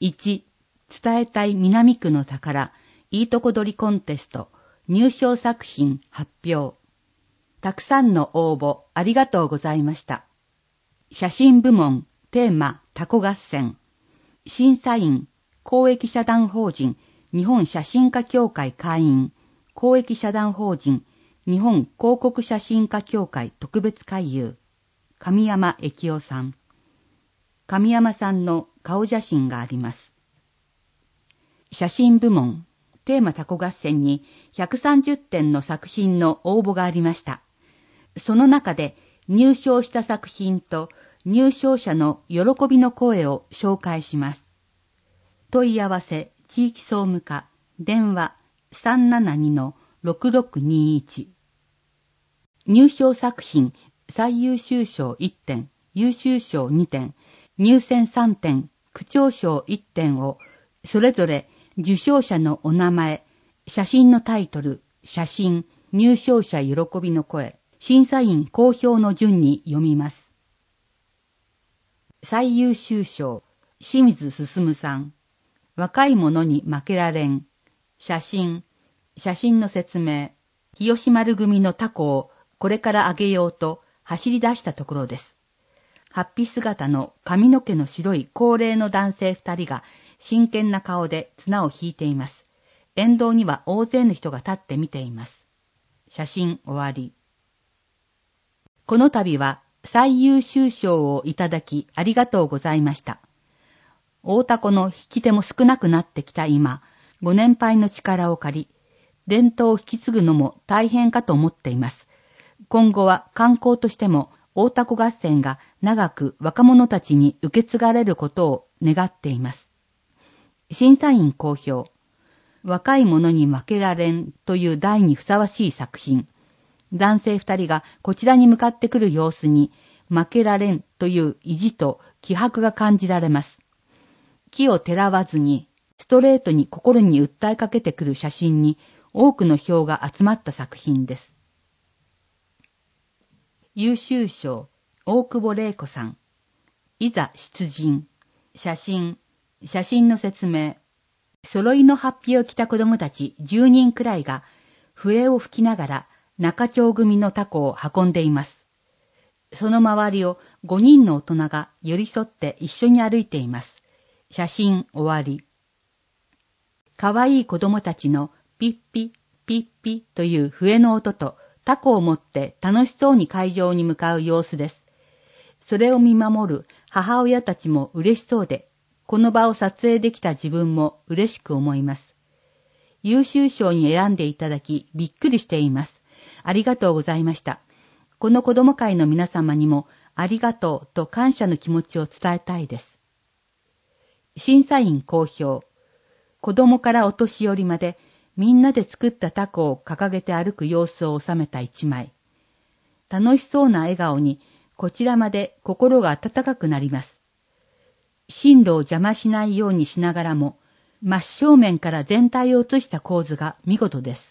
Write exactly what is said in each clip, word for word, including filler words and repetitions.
いち、伝えたい南区の宝、いいとこ取りコンテスト、入賞作品発表。たくさんの応募ありがとうございました。写真部門、テーマ、タコ合戦。審査員、公益社団法人、日本写真家協会会員、公益社団法人、日本広告写真家協会特別会友、神山幸夫さん。神山さんの顔写真があります。写真部門、テーマタコ合戦にひゃくさんじゅってんの作品の応募がありました。その中で入賞した作品と入賞者の喜びの声を紹介します。問い合わせ地域総務課電話 さんななにのろくろくにいち。入賞作品最優秀賞いってん、優秀賞にてん、入選さんてん、区長賞いってんをそれぞれ受賞者のお名前、写真のタイトル、写真、入賞者喜びの声、審査員公表の順に読みます。最優秀賞、清水進さん。若い者に負けられん。写真、写真の説明。日吉丸組のタコをこれからあげようと走り出したところです。ハッピ姿の髪の毛の白い高齢の男性二人が真剣な顔で綱を引いています。沿道には大勢の人が立って見ています。写真終わり。この度は最優秀賞をいただきありがとうございました。大タコの引き手も少なくなってきた今、ご年配の力を借り、伝統を引き継ぐのも大変かと思っています。今後は観光としても大タコ合戦が長く若者たちに受け継がれることを願っています。審査員公表。若い者に負けられんという題にふさわしい作品。男性二人がこちらに向かってくる様子に負けられんという意地と気迫が感じられます。木をてらわずにストレートに心に訴えかけてくる写真に多くの票が集まった作品です。優秀賞、大久保玲子さん。いざ出陣。写真、写真の説明。揃いのハッピーを着た子供たちじゅうにんくらいが笛を吹きながら中町組のタコを運んでいます。その周りをごにんの大人が寄り添って一緒に歩いています。写真終わり。かわいい子供たちのピッピッピッピッという笛の音とタコを持って楽しそうに会場に向かう様子です。それを見守る母親たちも嬉しそうで、この場を撮影できた自分も嬉しく思います。優秀賞に選んでいただきびっくりしています。ありがとうございました。この子供会の皆様にもありがとうと感謝の気持ちを伝えたいです。審査員公表。子供からお年寄りまでみんなで作ったタコを掲げて歩く様子を収めた一枚。楽しそうな笑顔にこちらまで心が温かくなります。進路を邪魔しないようにしながらも真正面から全体を写した構図が見事です。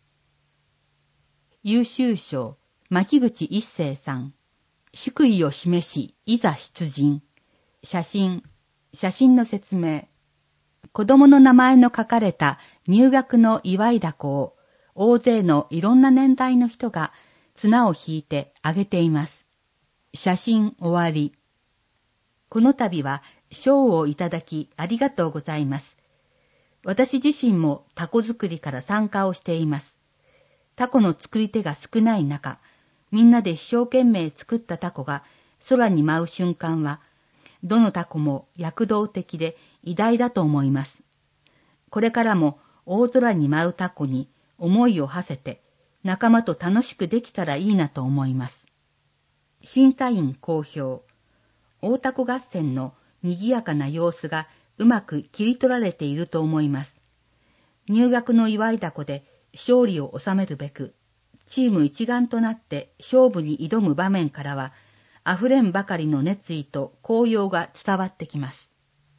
優秀賞、牧口一生さん。祝意を示し、いざ出陣。写真、写真の説明。子供の名前の書かれた入学の祝い凧を大勢のいろんな年代の人が綱を引いてあげています。写真終わり。この度は賞をいただきありがとうございます。私自身もタコ作りから参加をしています。タコの作り手が少ない中、みんなで一生懸命作ったタコが空に舞う瞬間は、どのタコも躍動的で偉大だと思います。これからも大空に舞うタコに思いを馳せて、仲間と楽しくできたらいいなと思います。審査員公表。大タコ合戦の賑やかな様子がうまく切り取られていると思います。入学の祝い凧で勝利を収めるべく、チーム一丸となって勝負に挑む場面からは、溢れんばかりの熱意と高揚が伝わってきます。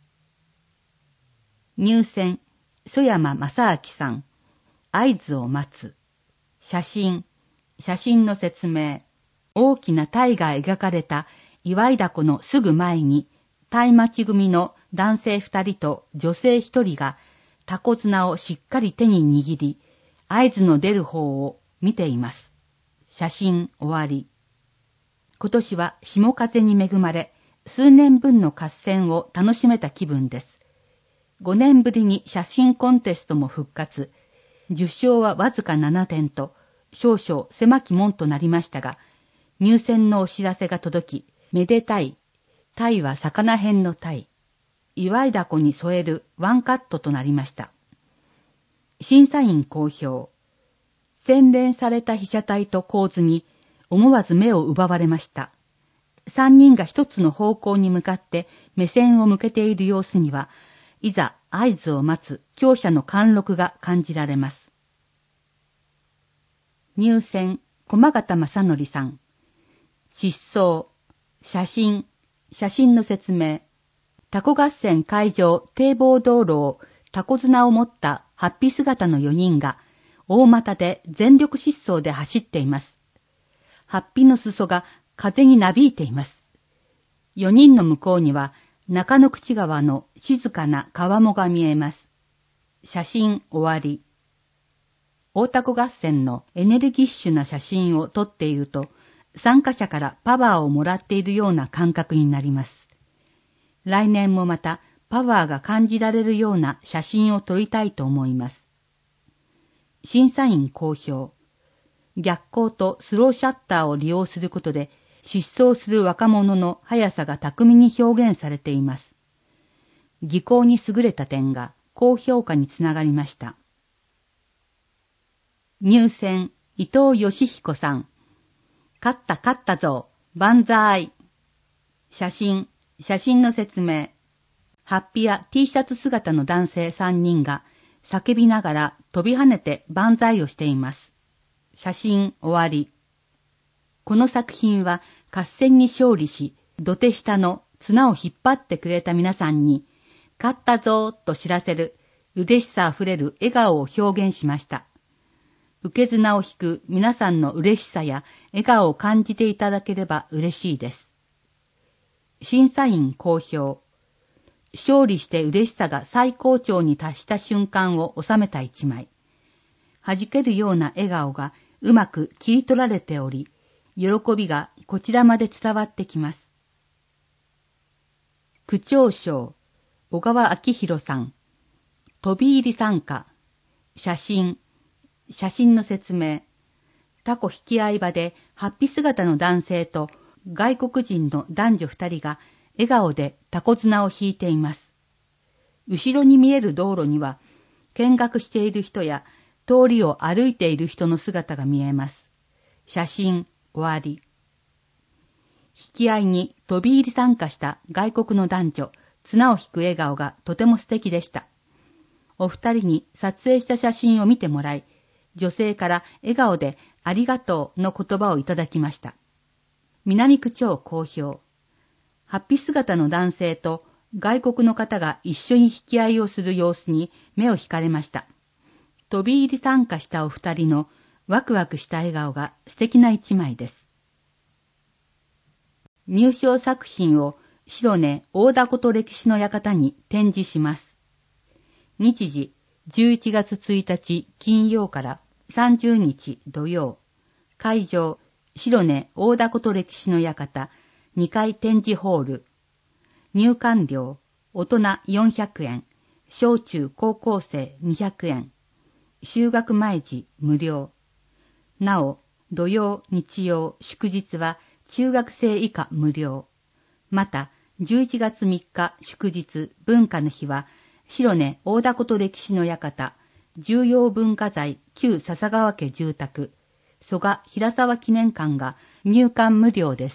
入選、曽山正明さん。合図を待つ。写真、写真の説明。大きな鯛が描かれた祝い凧のすぐ前に、鯛町組の男性二人と女性一人がタコ綱をしっかり手に握り、合図の出る方を見ています。写真終わり。今年は霜風に恵まれ、数年分の合戦を楽しめた気分です。ごねんぶりに写真コンテストも復活。受賞はわずかななてんと、少々狭き門となりましたが、入選のお知らせが届き、めでたい。タイは魚編のタイ。祝い凧に添えるワンカットとなりました。審査員好評。洗練された被写体と構図に思わず目を奪われました。三人が一つの方向に向かって目線を向けている様子には、いざ合図を待つ強者の貫禄が感じられます。入選、駒形正則さん。失踪、写真、写真の説明。タコ合戦会場堤防道路をタコ綱を持った法被姿のよにんが大股で全力疾走で走っています。法被の裾が風になびいています。よにんの向こうには中野口川の静かな川面が見えます。写真終わり。大タコ合戦のエネルギッシュな写真を撮っていると、参加者からパワーをもらっているような感覚になります。来年もまたパワーが感じられるような写真を撮りたいと思います。審査員好評。逆光とスローシャッターを利用することで疾走する若者の速さが巧みに表現されています。技巧に優れた点が高評価につながりました。入選、伊藤義彦さん。勝った勝ったぞ、万歳。写真、写真の説明。法被や T シャツ姿の男性さんにんが叫びながら飛び跳ねて万歳をしています。写真終わり。この作品は合戦に勝利し、土手下の綱を引っ張ってくれた皆さんに、勝ったぞーと知らせる嬉しさあふれる笑顔を表現しました。受け綱を引く皆さんの嬉しさや笑顔を感じていただければ嬉しいです。審査員好評。勝利して嬉しさが最高潮に達した瞬間を収めた一枚。弾けるような笑顔がうまく切り取られており、喜びがこちらまで伝わってきます。区長賞、小川明宏さん。飛び入り参加。写真、写真の説明。タコ引き合い場で法被姿の男性と外国人の男女二人が笑顔でタコ綱を引いています。後ろに見える道路には見学している人や通りを歩いている人の姿が見えます。写真終わり。引き合いに飛び入り参加した外国の男女、綱を引く笑顔がとても素敵でした。お二人に撮影した写真を見てもらい、女性から笑顔でありがとうの言葉をいただきました。南区長好評。法被姿の男性と外国の方が一緒に引き合いをする様子に目を惹かれました。飛び入り参加したお二人のワクワクした笑顔が素敵な一枚です。入賞作品を白根大凧歴史の館に展示します。日時じゅういちがつついたち金曜からさんじゅうにち土曜。会場白根大凧歴史の館にかい展示ホール。入館料大人よんひゃくえん、小中高校生にひゃくえん。就学前時無料。なお、土曜、日曜、祝日は中学生以下無料。また、じゅういちがつみっか祝日文化の日は、白根大凧歴史の館、重要文化財旧笹川家住宅、蘇我平沢記念館が入館無料です。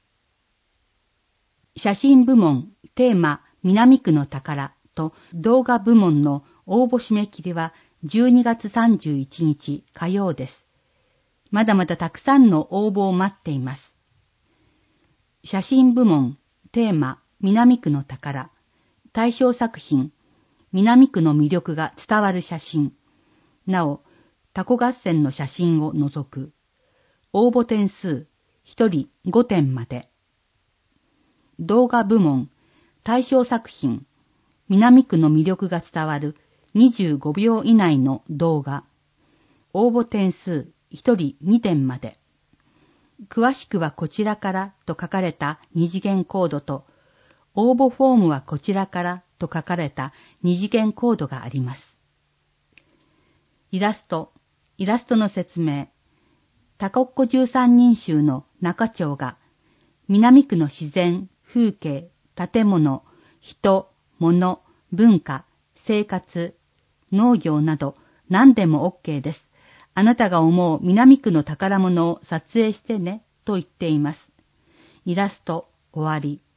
写真部門テーマ南区の宝と動画部門の応募締め切りはじゅうにがつさんじゅういちにち火曜です。まだまだたくさんの応募を待っています。写真部門テーマ南区の宝、対象作品南区の魅力が伝わる写真、なおタコ合戦の写真を除く。応募点数ひとりごてんまで。動画部門対象作品、南区の魅力が伝わるにじゅうごびょう以内の動画。応募点数ひとりにてんまで。詳しくはこちらからと書かれた二次元コードと、応募フォームはこちらからと書かれた二次元コードがあります。イラスト、イラストの説明。タコッコじゅうさんにん衆の中長が、南区の自然、風景、建物、人、物、文化、生活、農業など何でも OK です。あなたが思う南区の宝物を撮影してねと言っています。イラスト終わり。